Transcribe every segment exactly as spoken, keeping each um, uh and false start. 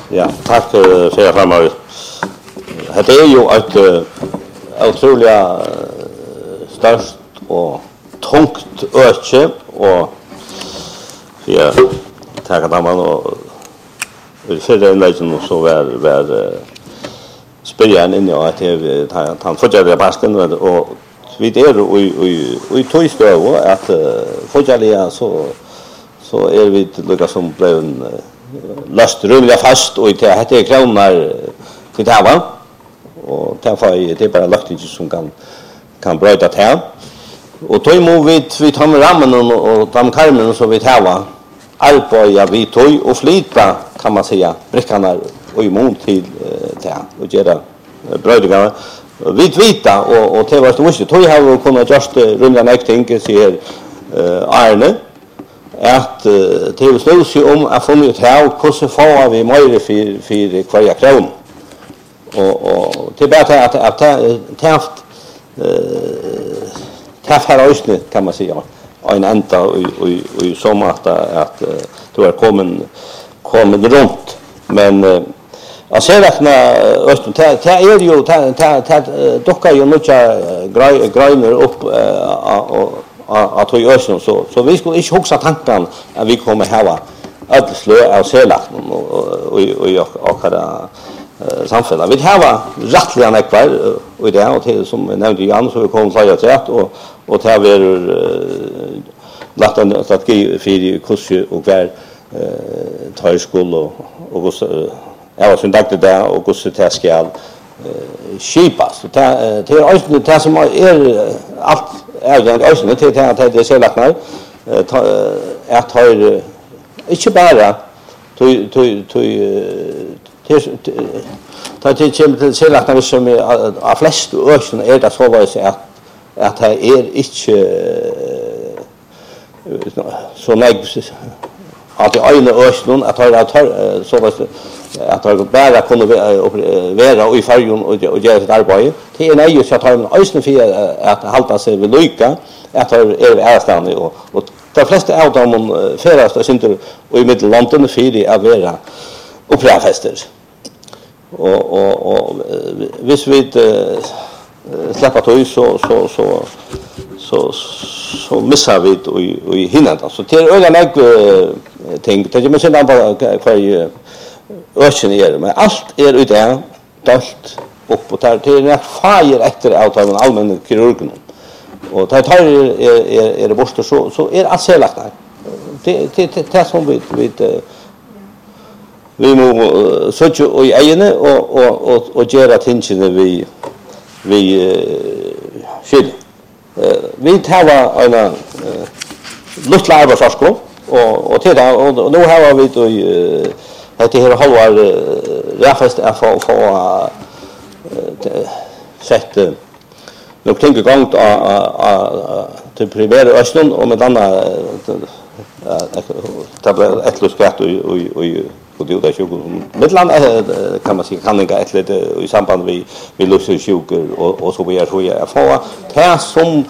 Ja, tack för jag framöver. Det är ju ett otroligt störst och tungt öke och ja, tackar man och för den lägen så var var spelaren in ja att han han fortsätter basken och vi det och och och tog stå att fortsätta så så är vi lika som blev en last rumliga fast och det heter kronar till tava och därför är det bara lagt inte som kan kan bryta till och tog må vi vi tar med rammen och de karmen så vi tava alpa vi tog och flyta kan man säga brickarna och imot till det och göra brödgar vi vita och och det var så visst tog har kunnat just rumla näkt tänker sig Arne att det är snus ju om att få mig till hur så får vi mer för för kvarja kron och och det bara att att taft eh taft har ösnä kan man säga en anta och och och som att att du är kommen kommen runt men jag ser att när östen ta ta är ju ta ta ta docka ju mycket grejer upp och att vi ösn så så vi skulle inte huxa tanken att vi kommer här att slå av selakt och och och och kada samfälla vi har rättliga nekvar och det och till som nämnde Jan så vi kommer säga rätt och och ta ver lagt att ge för kurser och var tar skola och och så jag var syndakt där och så ta skall skipas det det är det som är allt är det också det är att det selakt när att har inte bara to to to ta till kem till selakt när som är flest ösn är det så vad att att det är inte så nej att det ena ösn att ha att så vad att det bara kunde vara och i färjan och och göra ett arbete det är nej så att ha en ösn för att hålla sig vid lycka att är ärstande och och de flesta av dem färdast och synter och i Medellanten för det är vara operafester och och och vis vi släppa till så så så så så missar vi och i hinnan så till öga mig tänk det jag menar bara kvar öchen är men allt är ute dalt upp på där till när fire efter av den allmänna kirurgen och tar tar är är är det borsta så så är allt selakt där det det det som vi vi vi må söka och i ene och och och och göra tingen vi vi skil vi tar en lustla arbetsforskning och och till och nu har vi då att det här halvar räfast är för för sätt nog tänker gångt att till primära östern och med andra tabell ett luskat och och och det där sjuka Midland kan man säga kan inte ett lite i samband med med lussesjuka och och så vidare så jag får det som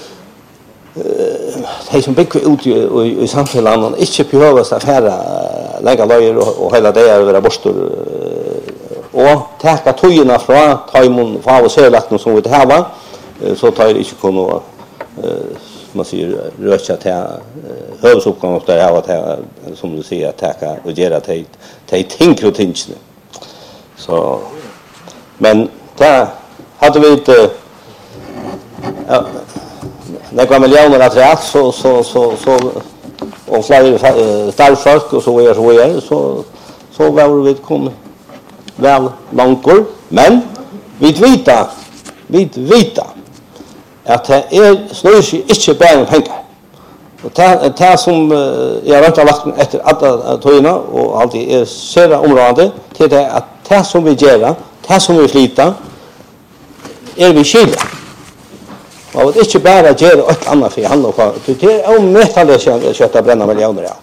det som bygger ut i samhället inte behövs affärer lägga löjer och hela det är vara bostor och täcka tojorna från tajmon från selakt som vi har så tar det inte kunna man säger rösta till huvudsuppgången där jag har som du säger täcka och göra till till tänker och tänker så men där hade vi inte ja när kommer miljoner att rätt så så så så och fler starfolk och så är så är så så var vi kom väl långkor men vi vita vi vita att det är snös inte bara pengar och det det som jag har lagt efter alla tojorna och alltid är södra området till det att det som vi gör det som vi slita är vi skilda och det är inte bara att göra ett annat för handla på det är om mätande kött att bränna miljoner ja